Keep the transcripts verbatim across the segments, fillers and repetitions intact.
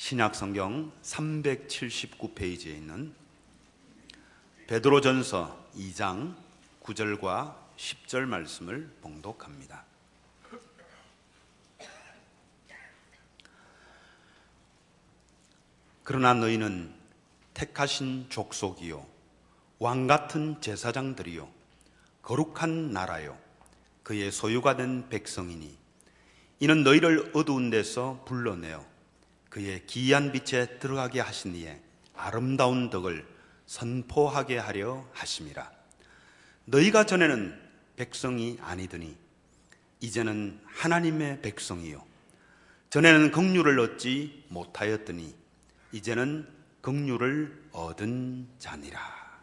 신약성경 삼백칠십구 페이지에 있는 베드로전서 이 장 구 절과 십 절 말씀을 봉독합니다. 그러나 너희는 택하신 족속이요 왕같은 제사장들이요 거룩한 나라요 그의 소유가 된 백성이니 이는 너희를 어두운 데서 불러내어 그의 기이한 빛에 들어가게 하신 이의 아름다운 덕을 선포하게 하려 하심이라. 너희가 전에는 백성이 아니더니 이제는 하나님의 백성이요 전에는 긍휼을 얻지 못하였더니 이제는 긍휼을 얻은 자니라.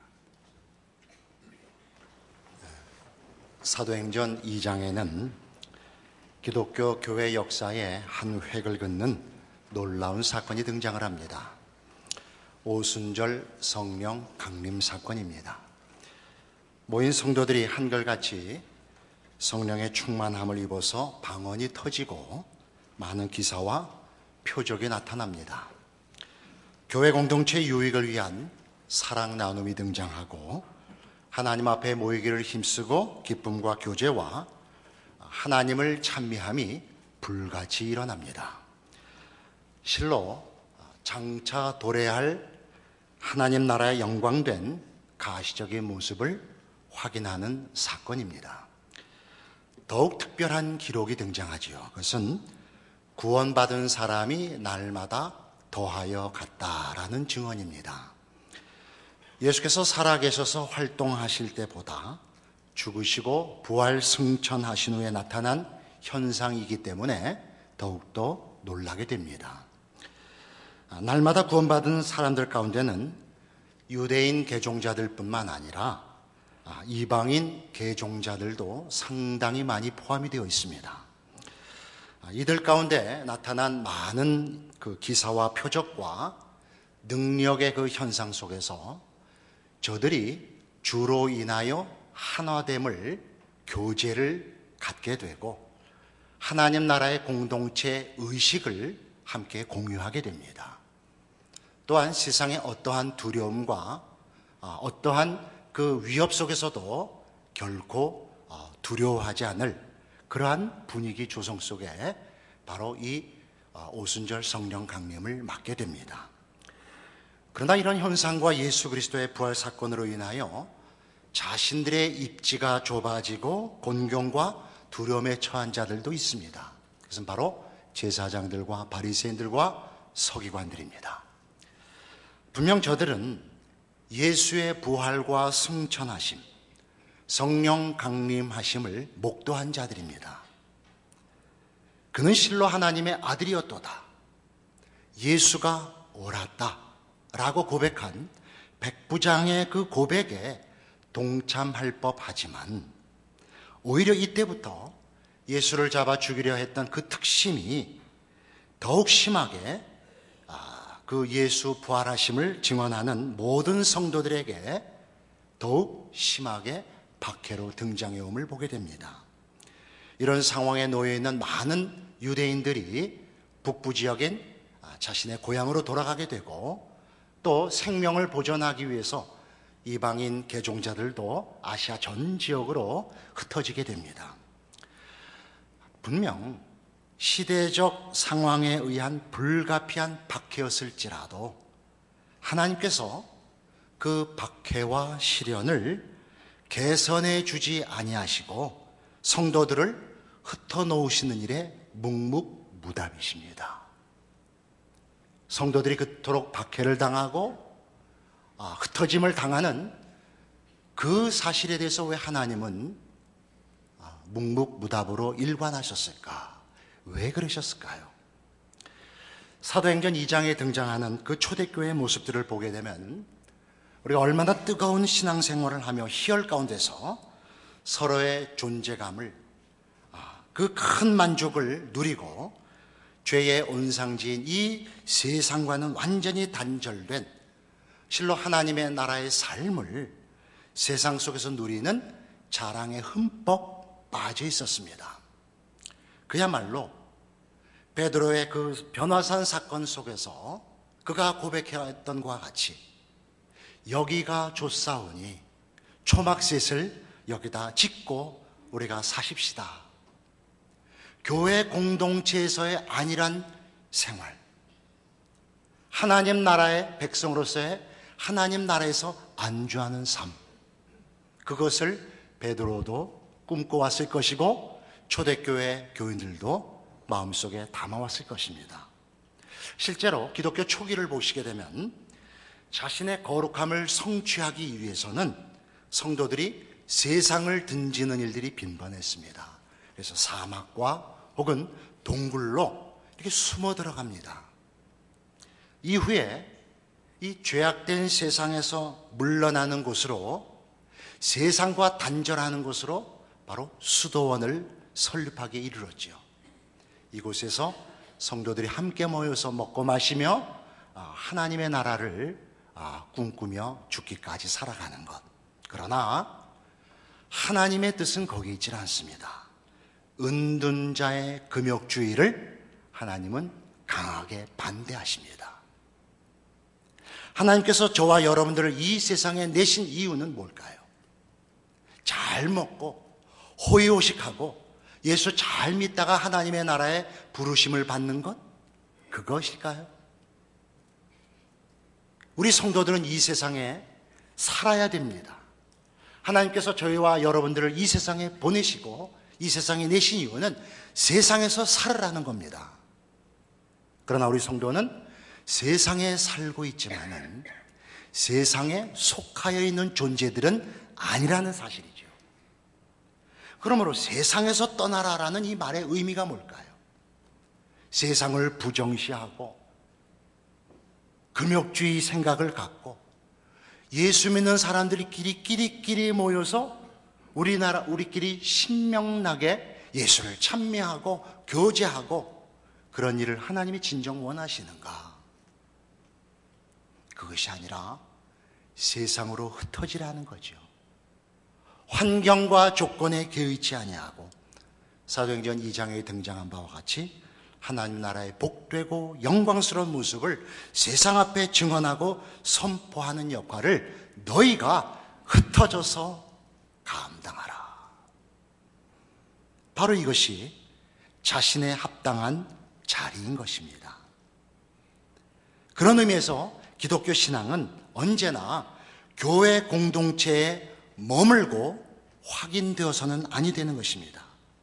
사도행전 이 장에는 기독교 교회 역사의 한 획을 긋는 놀라운 사건이 등장을 합니다. 오순절 성령 강림 사건입니다. 모인 성도들이 한결같이 성령의 충만함을 입어서 방언이 터지고 많은 기사와 표적이 나타납니다. 교회 공동체 유익을 위한 사랑 나눔이 등장하고 하나님 앞에 모이기를 힘쓰고 기쁨과 교제와 하나님을 찬미함이 불같이 일어납니다. 실로 장차 도래할 하나님 나라의 영광된 가시적인 모습을 확인하는 사건입니다. 더욱 특별한 기록이 등장하지요. 그것은 구원받은 사람이 날마다 더하여 갔다라는 증언입니다. 예수께서 살아계셔서 활동하실 때보다 죽으시고 부활 승천하신 후에 나타난 현상이기 때문에 더욱더 놀라게 됩니다. 날마다 구원받은 사람들 가운데는 유대인 개종자들 뿐만 아니라 이방인 개종자들도 상당히 많이 포함이 되어 있습니다. 이들 가운데 나타난 많은 그 기사와 표적과 능력의 그 현상 속에서 저들이 주로 인하여 하나됨을, 교제를 갖게 되고 하나님 나라의 공동체 의식을 함께 공유하게 됩니다. 또한 세상의 어떠한 두려움과 어떠한 그 위협 속에서도 결코 두려워하지 않을 그러한 분위기 조성 속에 바로 이 오순절 성령 강림을 맞게 됩니다. 그러나 이런 현상과 예수 그리스도의 부활 사건으로 인하여 자신들의 입지가 좁아지고 곤경과 두려움에 처한 자들도 있습니다. 그것은 바로 제사장들과 바리새인들과 서기관들입니다. 분명 저들은 예수의 부활과 승천하심, 성령 강림하심을 목도한 자들입니다. 그는 실로 하나님의 아들이었도다, 예수가 옳았다 라고 고백한 백부장의 그 고백에 동참할 법하지만 오히려 이때부터 예수를 잡아 죽이려 했던 그 특심이 더욱 심하게 그 예수 부활하심을 증언하는 모든 성도들에게 더욱 심하게 박해로 등장해 옴을 보게 됩니다. 이런 상황에 놓여 있는 많은 유대인들이 북부 지역인 자신의 고향으로 돌아가게 되고 또 생명을 보존하기 위해서 이방인 개종자들도 아시아 전 지역으로 흩어지게 됩니다. 분명 시대적 상황에 의한 불가피한 박해였을지라도 하나님께서 그 박해와 시련을 개선해 주지 아니하시고 성도들을 흩어놓으시는 일에 묵묵무답이십니다. 성도들이 그토록 박해를 당하고 흩어짐을 당하는 그 사실에 대해서 왜 하나님은 묵묵무답으로 일관하셨을까? 왜 그러셨을까요? 사도행전 이 장에 등장하는 그 초대교회의 모습들을 보게 되면 우리가 얼마나 뜨거운 신앙생활을 하며 희열 가운데서 서로의 존재감을, 그 큰 만족을 누리고 죄의 온상지인 이 세상과는 완전히 단절된 실로 하나님의 나라의 삶을 세상 속에서 누리는 자랑에 흠뻑 빠져 있었습니다. 그야말로 베드로의 그 변화산 사건 속에서 그가 고백했던 것과 같이 여기가 좋사오니 초막셋을 여기다 짓고 우리가 사십시다. 교회 공동체에서의 안일한 생활, 하나님 나라의 백성으로서의 하나님 나라에서 안주하는 삶, 그것을 베드로도 꿈꿔왔을 것이고 초대교회 교인들도 마음속에 담아왔을 것입니다. 실제로 기독교 초기를 보시게 되면 자신의 거룩함을 성취하기 위해서는 성도들이 세상을 등지는 일들이 빈번했습니다. 그래서 사막과 혹은 동굴로 이렇게 숨어 들어갑니다. 이후에 이 죄악된 세상에서 물러나는 곳으로, 세상과 단절하는 곳으로 바로 수도원을 설립하게 이르렀죠. 이곳에서 성도들이 함께 모여서 먹고 마시며 하나님의 나라를 꿈꾸며 죽기까지 살아가는 것. 그러나 하나님의 뜻은 거기 있질 않습니다. 은둔자의 금욕주의를 하나님은 강하게 반대하십니다. 하나님께서 저와 여러분들을 이 세상에 내신 이유는 뭘까요? 잘 먹고 호의호식하고 예수 잘 믿다가 하나님의 나라에 부르심을 받는 것? 그것일까요? 우리 성도들은 이 세상에 살아야 됩니다. 하나님께서 저희와 여러분들을 이 세상에 보내시고 이 세상에 내신 이유는 세상에서 살으라는 겁니다. 그러나 우리 성도는 세상에 살고 있지만은 세상에 속하여 있는 존재들은 아니라는 사실이죠. 그러므로 세상에서 떠나라라는 이 말의 의미가 뭘까요? 세상을 부정시하고 금욕주의 생각을 갖고 예수 믿는 사람들끼리 끼리끼리 모여서 우리나라 우리끼리 신명나게 예수를 찬미하고 교제하고 그런 일을 하나님이 진정 원하시는가? 그것이 아니라 세상으로 흩어지라는 거죠. 환경과 조건에 개의치 아니하고 사도행전 이 장에 등장한 바와 같이 하나님 나라의 복되고 영광스러운 모습을 세상 앞에 증언하고 선포하는 역할을 너희가 흩어져서 감당하라. 바로 이것이 자신의 합당한 자리인 것입니다. 그런 의미에서 기독교 신앙은 언제나 교회 공동체에 머물고 확인되어서는 아니 되는 것입니다.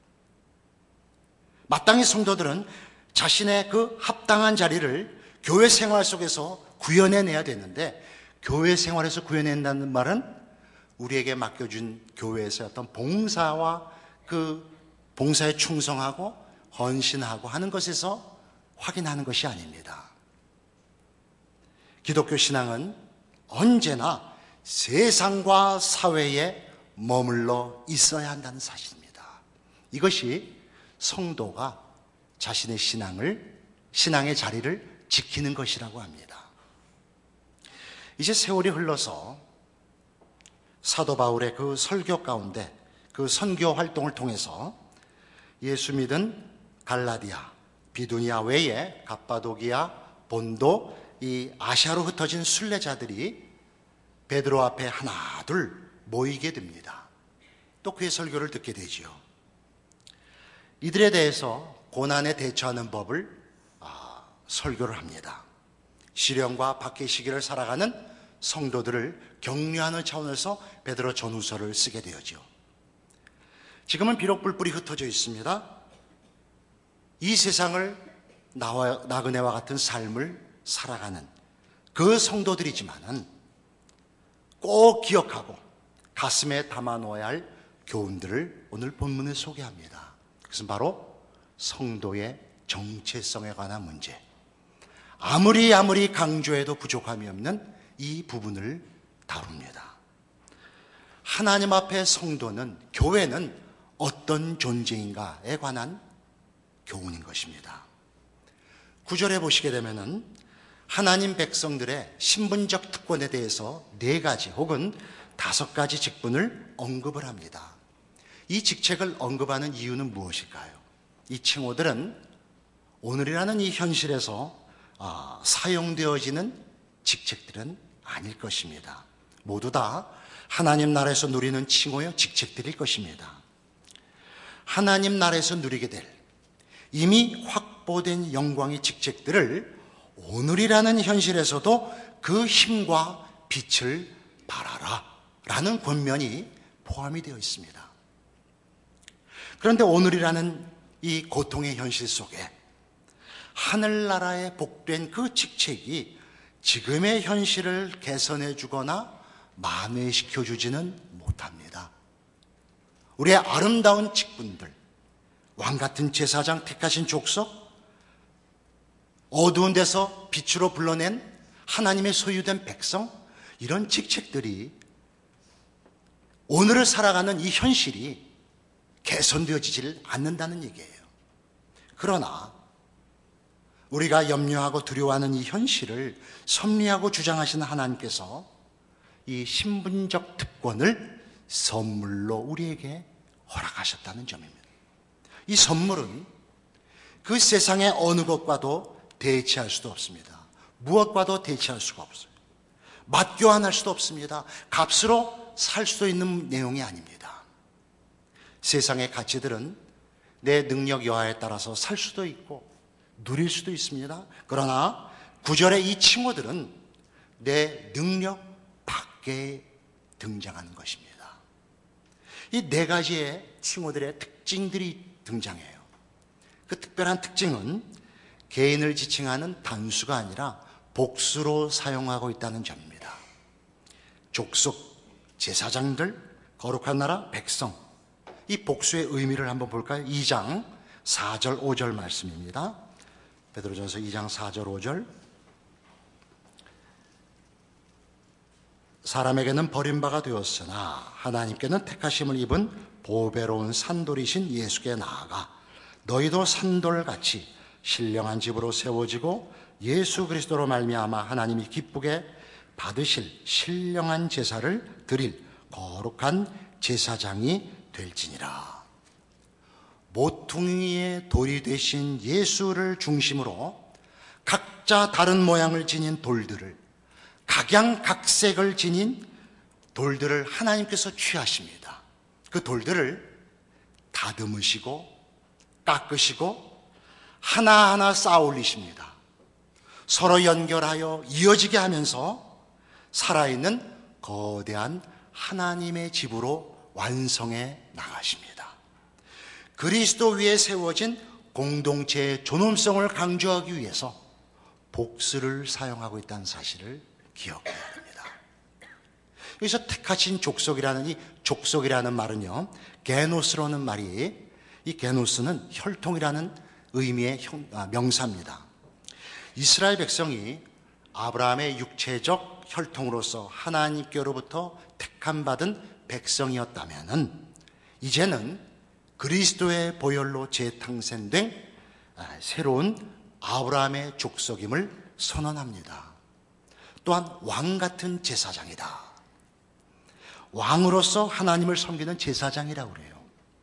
마땅히 성도들은 자신의 그 합당한 자리를 교회 생활 속에서 구현해내야 되는데, 교회 생활에서 구현낸다는 말은 우리에게 맡겨준 교회에서 어떤 봉사와 그 봉사에 충성하고 헌신하고 하는 것에서 확인하는 것이 아닙니다. 기독교 신앙은 언제나 세상과 사회에 머물러 있어야 한다는 사실입니다. 이것이 성도가 자신의 신앙을, 신앙의 자리를 지키는 것이라고 합니다. 이제 세월이 흘러서 사도 바울의 그 설교 가운데 그 선교 활동을 통해서 예수 믿은 갈라디아, 비두니아 외에 갑바도기아, 본도, 이 아시아로 흩어진 순례자들이 베드로 앞에 하나 둘 모이게 됩니다. 또 그의 설교를 듣게 되지요. 이들에 대해서 고난에 대처하는 법을 아, 설교를 합니다. 시련과 박해 시기를 살아가는 성도들을 격려하는 차원에서 베드로 전후서를 쓰게 되었죠. 지금은 비록 뿔뿔이 흩어져 있습니다. 이 세상을 나와, 나그네와 같은 삶을 살아가는 그 성도들이지만은 꼭 기억하고 가슴에 담아놓아야 할 교훈들을 오늘 본문에 소개합니다. 그것은 바로 성도의 정체성에 관한 문제. 아무리 아무리 강조해도 부족함이 없는 이 부분을 다룹니다. 하나님 앞에 성도는, 교회는 어떤 존재인가에 관한 교훈인 것입니다. 구절에 보시게 되면은 하나님 백성들의 신분적 특권에 대해서 네 가지 혹은 다섯 가지 직분을 언급을 합니다. 이 직책을 언급하는 이유는 무엇일까요? 이 칭호들은 오늘이라는 이 현실에서 아, 사용되어지는 직책들은 아닐 것입니다. 모두 다 하나님 나라에서 누리는 칭호여 직책들일 것입니다. 하나님 나라에서 누리게 될 이미 확보된 영광의 직책들을 오늘이라는 현실에서도 그 힘과 빛을 발하라 라는 권면이 포함이 되어 있습니다. 그런데 오늘이라는 이 고통의 현실 속에 하늘나라에 복된 그 직책이 지금의 현실을 개선해 주거나 만회시켜 주지는 못합니다. 우리의 아름다운 직분들, 왕같은 제사장 택하신 족속, 어두운 데서 빛으로 불러낸 하나님의 소유된 백성, 이런 직책들이 오늘을 살아가는 이 현실이 개선되어지질 않는다는 얘기예요. 그러나 우리가 염려하고 두려워하는 이 현실을 섭리하고 주장하시는 하나님께서 이 신분적 특권을 선물로 우리에게 허락하셨다는 점입니다. 이 선물은 그 세상의 어느 것과도 대치할 수도 없습니다. 무엇과도 대치할 수가 없어요. 맞교환할 수도 없습니다. 값으로 살 수도 있는 내용이 아닙니다. 세상의 가치들은 내 능력 여하에 따라서 살 수도 있고 누릴 수도 있습니다. 그러나 구절의 이 칭호들은 내 능력 밖에 등장하는 것입니다. 이 네 가지의 칭호들의 특징들이 등장해요. 그 특별한 특징은 개인을 지칭하는 단수가 아니라 복수로 사용하고 있다는 점입니다. 족속, 제사장들, 거룩한 나라, 백성, 이 복수의 의미를 한번 볼까요? 이 장 사 절 오 절 말씀입니다. 베드로전서 이 장 사 절 오 절. 사람에게는 버림바가 되었으나 하나님께는 택하심을 입은 보배로운 산돌이신 예수께 나아가 너희도 산돌같이 신령한 집으로 세워지고 예수 그리스도로 말미암아 하나님이 기쁘게 받으실 신령한 제사를 드릴 거룩한 제사장이 될지니라. 모퉁이의 돌이 되신 예수를 중심으로 각자 다른 모양을 지닌 돌들을, 각양각색을 지닌 돌들을 하나님께서 취하십니다. 그 돌들을 다듬으시고 깎으시고 하나하나 쌓아 올리십니다. 서로 연결하여 이어지게 하면서 살아있는 거대한 하나님의 집으로 완성해 나가십니다. 그리스도 위에 세워진 공동체의 존엄성을 강조하기 위해서 복수를 사용하고 있다는 사실을 기억해야 됩니다. 여기서 택하신 족속이라는 이 족속이라는 말은요, 게노스라는 말이, 이 게노스는 혈통이라는 의미의 명사입니다. 이스라엘 백성이 아브라함의 육체적 혈통으로서 하나님께로부터 택함받은 백성이었다면 이제는 그리스도의 보혈로 재탕생된 새로운 아브라함의 족속임을 선언합니다. 또한 왕같은 제사장이다. 왕으로서 하나님을 섬기는 제사장이라고 그래요.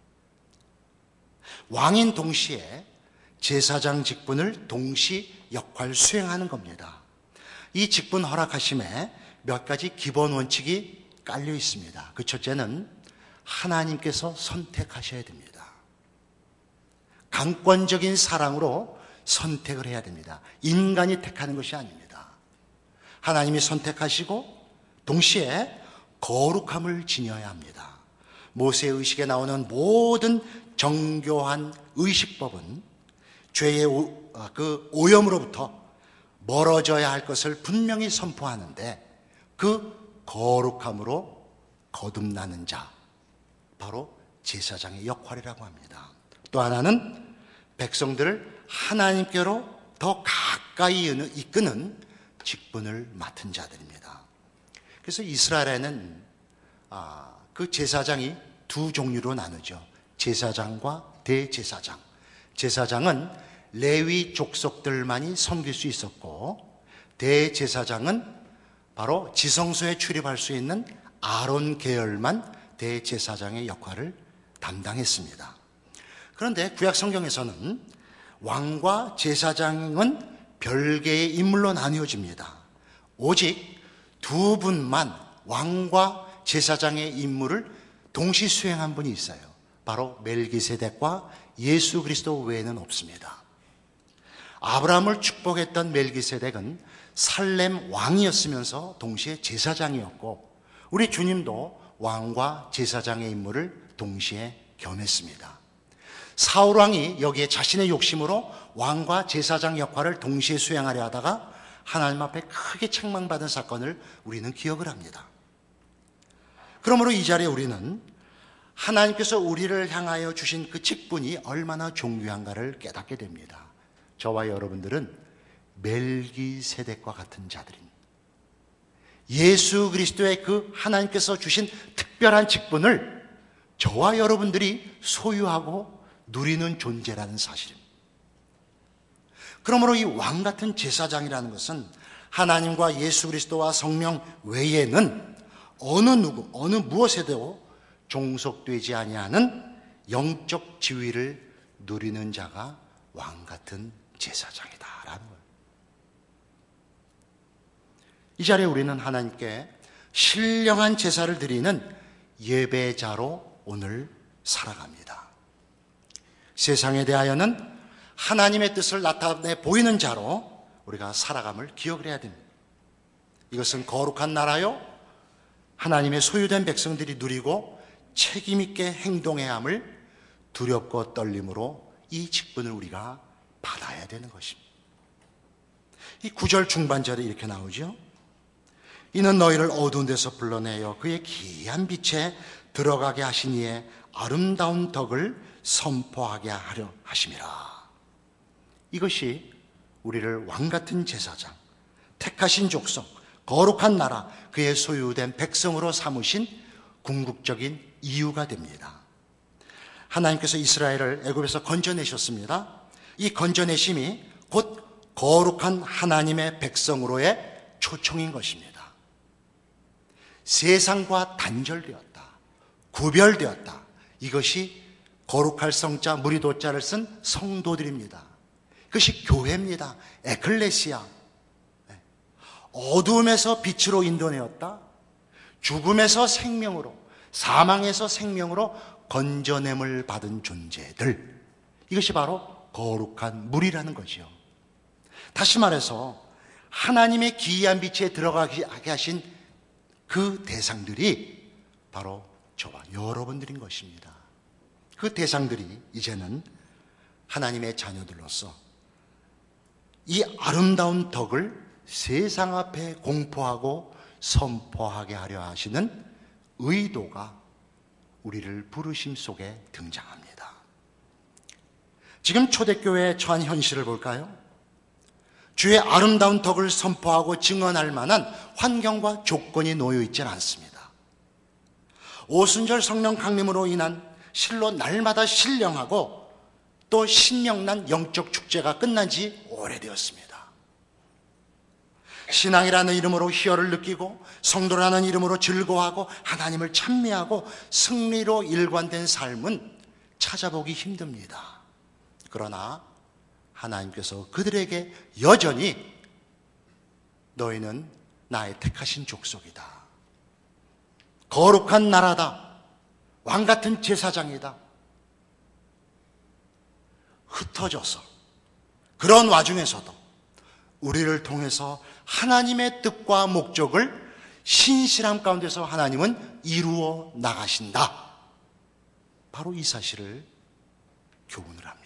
왕인 동시에 제사장 직분을 동시 역할 수행하는 겁니다. 이 직분 허락하심에 몇 가지 기본 원칙이 깔려 있습니다. 그 첫째는 하나님께서 선택하셔야 됩니다. 강권적인 사랑으로 선택을 해야 됩니다. 인간이 택하는 것이 아닙니다. 하나님이 선택하시고 동시에 거룩함을 지녀야 합니다. 모세의 의식에 나오는 모든 정교한 의식법은 죄의 오, 그 오염으로부터 멀어져야 할 것을 분명히 선포하는데 그 거룩함으로 거듭나는 자, 바로 제사장의 역할이라고 합니다. 또 하나는 백성들을 하나님께로 더 가까이 이끄는 직분을 맡은 자들입니다. 그래서 이스라엘에는 아, 그 제사장이 두 종류로 나누죠. 제사장과 대제사장. 제사장은 레위 족속들만이 섬길 수 있었고, 대제사장은 바로 지성소에 출입할 수 있는 아론 계열만 대제사장의 역할을 담당했습니다. 그런데 구약 성경에서는 왕과 제사장은 별개의 인물로 나뉘어집니다. 오직 두 분만 왕과 제사장의 임무를 동시 수행한 분이 있어요. 바로 멜기세덱과 예수 그리스도 외에는 없습니다. 아브라함을 축복했던 멜기세덱은 살렘 왕이었으면서 동시에 제사장이었고, 우리 주님도 왕과 제사장의 임무를 동시에 겸했습니다. 사울 왕이 여기에 자신의 욕심으로 왕과 제사장 역할을 동시에 수행하려 하다가 하나님 앞에 크게 책망받은 사건을 우리는 기억을 합니다. 그러므로 이 자리에 우리는 하나님께서 우리를 향하여 주신 그 직분이 얼마나 존귀한가를 깨닫게 됩니다. 저와 여러분들은 멜기세덱과 같은 자들입니다. 예수 그리스도의 그 하나님께서 주신 특별한 직분을 저와 여러분들이 소유하고 누리는 존재라는 사실입니다. 그러므로 이 왕 같은 제사장이라는 것은 하나님과 예수 그리스도와 성령 외에는 어느 누구, 어느 무엇에도 종속되지 아니하는 영적 지위를 누리는 자가 왕 같은 제사장이다라는 거예요. 이 자리에 우리는 하나님께 신령한 제사를 드리는 예배자로 오늘 살아갑니다. 세상에 대하여는 하나님의 뜻을 나타내 보이는 자로 우리가 살아감을 기억을 해야 됩니다. 이것은 거룩한 나라요, 하나님의 소유된 백성들이 누리고 책임있게 행동해야 함을 두렵고 떨림으로 이 직분을 우리가 받아야 되는 것입니다. 이 구절 중반절에 이렇게 나오죠. 이는 너희를 어두운 데서 불러내어 그의 기이한 빛에 들어가게 하신 이의 아름다운 덕을 선포하게 하려 하심이라. 이것이 우리를 왕같은 제사장, 택하신 족속, 거룩한 나라, 그의 소유된 백성으로 삼으신 궁극적인 이유가 됩니다. 하나님께서 이스라엘을 애굽에서 건져내셨습니다. 이 건져내심이 곧 거룩한 하나님의 백성으로의 초청인 것입니다. 세상과 단절되었다, 구별되었다. 이것이 거룩할 성자 무리도자를 쓴 성도들입니다. 그것이 교회입니다. 에클레시아. 어두움에서 빛으로 인도내었다, 죽음에서 생명으로, 사망에서 생명으로 건져냄을 받은 존재들, 이것이 바로 거룩한 무리라는 거죠. 다시 말해서 하나님의 기이한 빛에 들어가게 하신 그 대상들이 바로 저와 여러분들인 것입니다. 그 대상들이 이제는 하나님의 자녀들로서 이 아름다운 덕을 세상 앞에 공포하고 선포하게 하려 하시는 의도가 우리를 부르심 속에 등장합니다. 지금 초대교회의 처한 현실을 볼까요? 주의 아름다운 덕을 선포하고 증언할 만한 환경과 조건이 놓여 있지는 않습니다. 오순절 성령 강림으로 인한 실로 날마다 신령하고 또 신명난 영적 축제가 끝난 지 오래되었습니다. 신앙이라는 이름으로 희열을 느끼고 성도라는 이름으로 즐거워하고 하나님을 찬미하고 승리로 일관된 삶은 찾아보기 힘듭니다. 그러나 하나님께서 그들에게 여전히 너희는 나의 택하신 족속이다, 거룩한 나라다, 왕같은 제사장이다, 흩어져서 그런 와중에서도 우리를 통해서 하나님의 뜻과 목적을 신실함 가운데서 하나님은 이루어 나가신다. 바로 이 사실을 교훈을 합니다.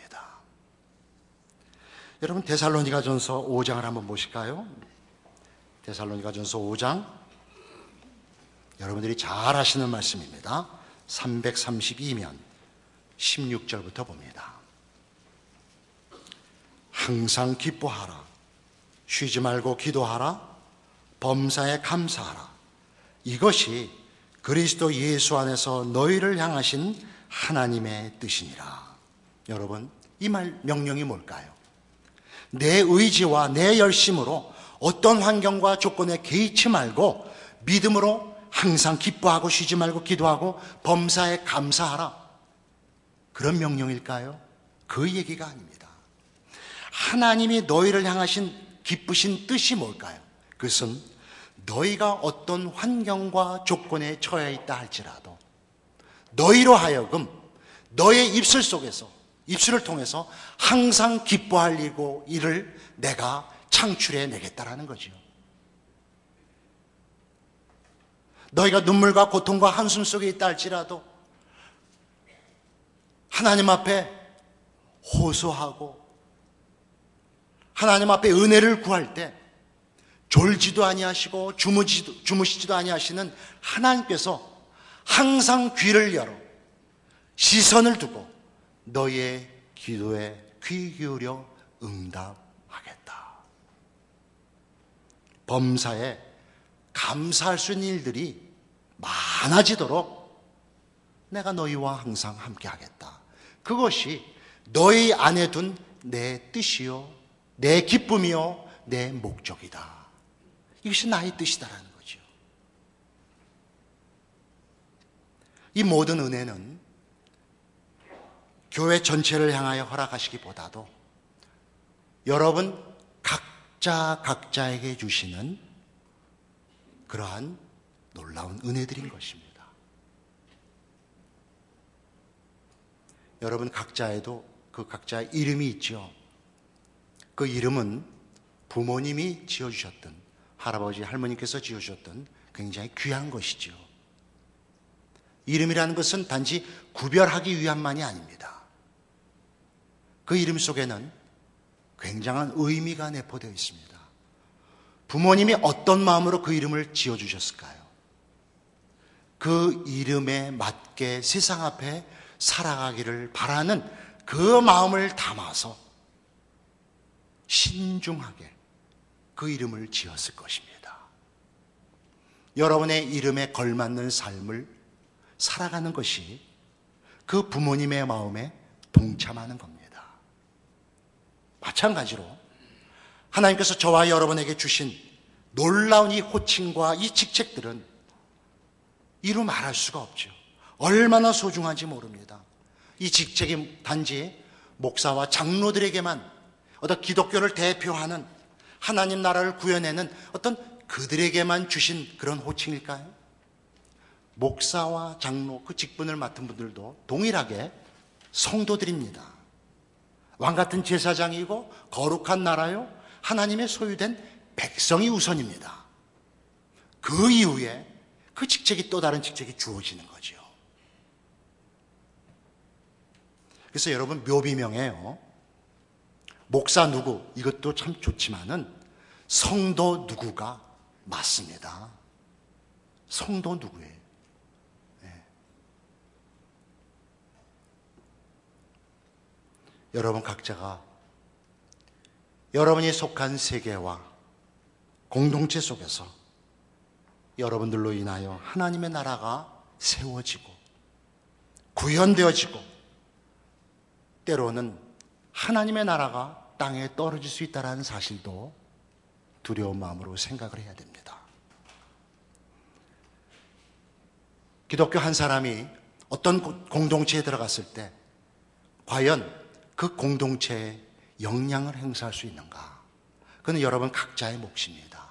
여러분, 데살로니가전서 오 장을 한번 보실까요? 데살로니가전서 오 장, 여러분들이 잘 아시는 말씀입니다. 삼백삼십이 면 십육 절부터 봅니다. 항상 기뻐하라, 쉬지 말고 기도하라, 범사에 감사하라. 이것이 그리스도 예수 안에서 너희를 향하신 하나님의 뜻이니라. 여러분, 이 말 명령이 뭘까요? 내 의지와 내 열심으로 어떤 환경과 조건에 개의치 말고 믿음으로 항상 기뻐하고 쉬지 말고 기도하고 범사에 감사하라. 그런 명령일까요? 그 얘기가 아닙니다. 하나님이 너희를 향하신 기쁘신 뜻이 뭘까요? 그것은 너희가 어떤 환경과 조건에 처해 있다 할지라도 너희로 하여금 너의 입술 속에서, 입술을 통해서 항상 기뻐할 일고 일을 내가 창출해 내겠다라는 거죠. 너희가 눈물과 고통과 한숨 속에 있다 할지라도 하나님 앞에 호소하고 하나님 앞에 은혜를 구할 때 졸지도 아니하시고 주무시지도, 주무시지도 아니하시는 하나님께서 항상 귀를 열어 시선을 두고 너희의 기도에 귀 기울여 응답하겠다. 범사에 감사할 수 있는 일들이 많아지도록 내가 너희와 항상 함께 하겠다. 그것이 너희 안에 둔 내 뜻이요, 내 기쁨이요, 내 목적이다. 이것이 나의 뜻이다라는 거죠. 이 모든 은혜는 교회 전체를 향하여 허락하시기보다도 여러분 각자 각자에게 주시는 그러한 놀라운 은혜들인 것입니다. 여러분 각자에도 그 각자의 이름이 있죠. 그 이름은 부모님이 지어주셨던, 할아버지, 할머니께서 지어주셨던 굉장히 귀한 것이죠. 이름이라는 것은 단지 구별하기 위함만이 아닙니다. 그 이름 속에는 굉장한 의미가 내포되어 있습니다. 부모님이 어떤 마음으로 그 이름을 지어주셨을까요? 그 이름에 맞게 세상 앞에 살아가기를 바라는 그 마음을 담아서 신중하게 그 이름을 지었을 것입니다. 여러분의 이름에 걸맞는 삶을 살아가는 것이 그 부모님의 마음에 동참하는 겁니다. 마찬가지로 하나님께서 저와 여러분에게 주신 놀라운 이 호칭과 이 직책들은 이루 말할 수가 없죠. 얼마나 소중한지 모릅니다. 이 직책이 단지 목사와 장로들에게만 어떤 기독교를 대표하는 하나님 나라를 구현해낸 어떤 그들에게만 주신 그런 호칭일까요? 목사와 장로 그 직분을 맡은 분들도 동일하게 성도들입니다. 왕같은 제사장이고 거룩한 나라요 하나님의 소유된 백성이 우선입니다. 그 이후에 그 직책이 또 다른 직책이 주어지는 거죠. 그래서 여러분 묘비명에요, 목사 누구 이것도 참 좋지만은 성도 누구가 맞습니다. 성도 누구예요? 네. 여러분 각자가 여러분이 속한 세계와 공동체 속에서 여러분들로 인하여 하나님의 나라가 세워지고 구현되어지고 때로는 하나님의 나라가 땅에 떨어질 수 있다는 사실도 두려운 마음으로 생각을 해야 됩니다. 기독교 한 사람이 어떤 공동체에 들어갔을 때 과연 그 공동체에 영향을 행사할 수 있는가? 그건 여러분 각자의 몫입니다.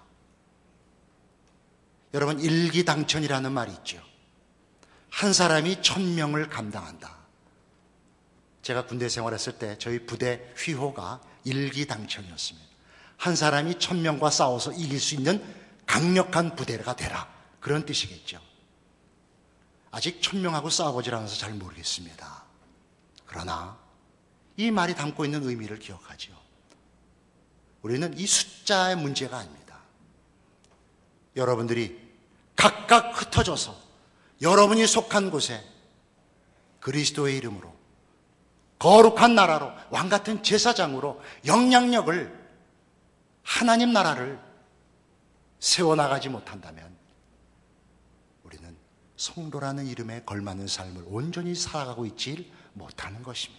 여러분 일기당천이라는 말이 있죠. 한 사람이 천명을 감당한다. 제가 군대 생활했을 때 저희 부대 휘호가 일기당천이었습니다. 한 사람이 천명과 싸워서 이길 수 있는 강력한 부대가 되라, 그런 뜻이겠죠. 아직 천명하고 싸워보질 않아서 잘 모르겠습니다. 그러나 이 말이 담고 있는 의미를 기억하죠. 우리는 이 숫자의 문제가 아닙니다. 여러분들이 각각 흩어져서 여러분이 속한 곳에 그리스도의 이름으로 거룩한 나라로 왕같은 제사장으로 영향력을, 하나님 나라를 세워나가지 못한다면 우리는 성도라는 이름에 걸맞는 삶을 온전히 살아가고 있지 못하는 것입니다.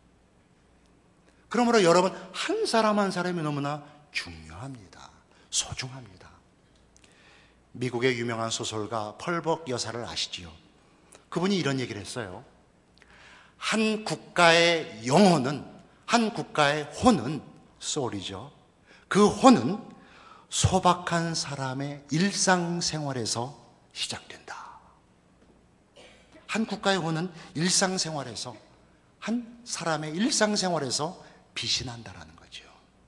그러므로 여러분 한 사람 한 사람이 너무나 중요합니다. 소중합니다. 미국의 유명한 소설가 펄벅 여사를 아시지요? 그분이 이런 얘기를 했어요. 한 국가의 영혼은, 한 국가의 혼은 소울이죠. 그 혼은 소박한 사람의 일상생활에서 시작된다. 한 국가의 혼은 일상생활에서, 한 사람의 일상생활에서 빛이 난다라는 거죠.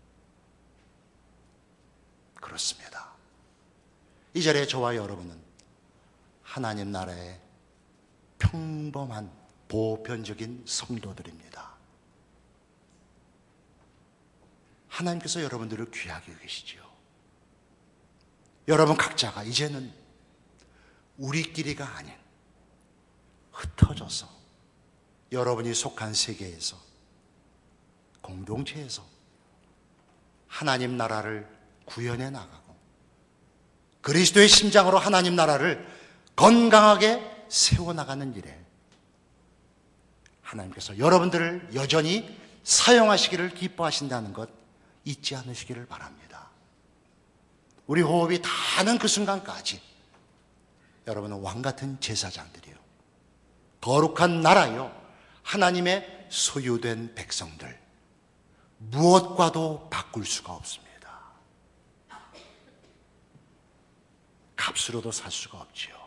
그렇습니다. 이 자리에 저와 여러분은 하나님 나라의 평범한 보편적인 성도들입니다. 하나님께서 여러분들을 귀하게 여기시지요. 여러분 각자가 이제는 우리끼리가 아닌 흩어져서 여러분이 속한 세계에서, 공동체에서 하나님 나라를 구현해 나가고 그리스도의 심장으로 하나님 나라를 건강하게 세워나가는 일에 하나님께서 여러분들을 여전히 사용하시기를 기뻐하신다는 것 잊지 않으시기를 바랍니다. 우리 호흡이 닿는 그 순간까지 여러분은 왕같은 제사장들이요, 거룩한 나라요, 하나님의 소유된 백성들, 무엇과도 바꿀 수가 없습니다. 값으로도 살 수가 없지요.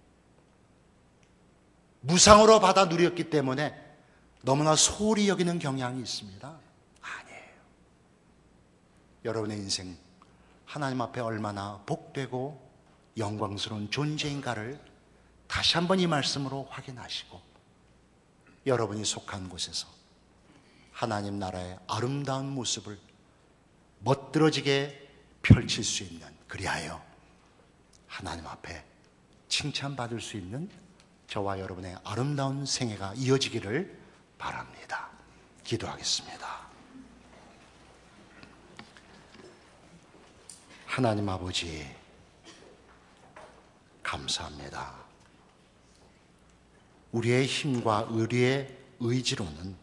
무상으로 받아 누렸기 때문에 너무나 소홀히 여기는 경향이 있습니다. 아니에요. 여러분의 인생 하나님 앞에 얼마나 복되고 영광스러운 존재인가를 다시 한번 이 말씀으로 확인하시고, 여러분이 속한 곳에서 하나님 나라의 아름다운 모습을 멋들어지게 펼칠 수 있는, 그리하여 하나님 앞에 칭찬받을 수 있는 저와 여러분의 아름다운 생애가 이어지기를 바랍니다. 기도하겠습니다. 하나님 아버지, 감사합니다. 우리의 힘과 우리의 의지로는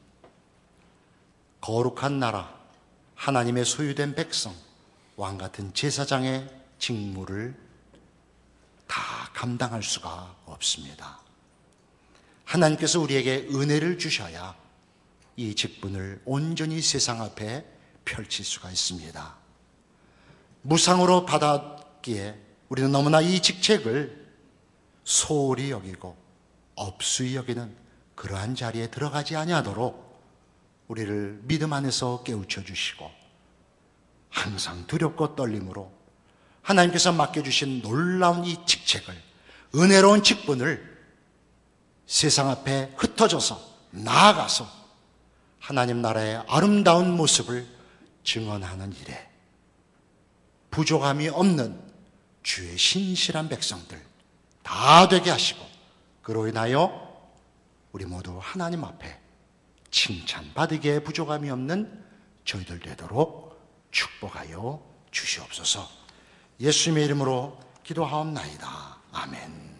거룩한 나라, 하나님의 소유된 백성, 왕같은 제사장의 직무를 다 감당할 수가 없습니다. 하나님께서 우리에게 은혜를 주셔야 이 직분을 온전히 세상 앞에 펼칠 수가 있습니다. 무상으로 받았기에 우리는 너무나 이 직책을 소홀히 여기고 업수히 여기는 그러한 자리에 들어가지 아니하도록 우리를 믿음 안에서 깨우쳐 주시고, 항상 두렵고 떨림으로 하나님께서 맡겨주신 놀라운 이 직책을, 은혜로운 직분을 세상 앞에 흩어져서 나아가서 하나님 나라의 아름다운 모습을 증언하는 일에 부족함이 없는 주의 신실한 백성들 다 되게 하시고, 그로 인하여 우리 모두 하나님 앞에 칭찬받으기에 부족함이 없는 저희들 되도록 축복하여 주시옵소서. 예수님의 이름으로 기도하옵나이다. 아멘.